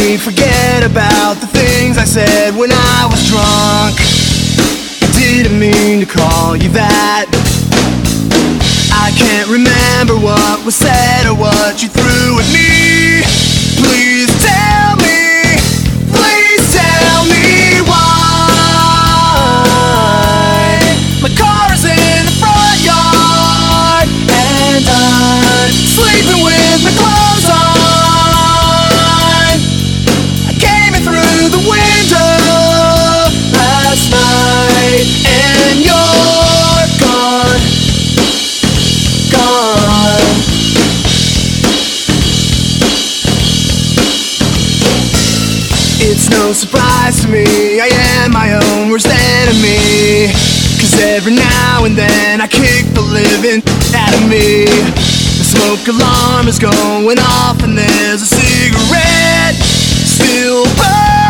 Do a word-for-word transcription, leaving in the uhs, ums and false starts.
me forget about the things I said when I was drunk. I didn't mean to call you that. I can't remember what was said or what you threw at me. Please tell me, please tell me why. My car is in the front yard and I'm sleeping with my clothes on. I came in through the window last night and you're gone, gone. It's no surprise to me, I am my own worst enemy. Cause every now and then I kick the living out of me. The smoke alarm is going off and there's a cigarette still burning.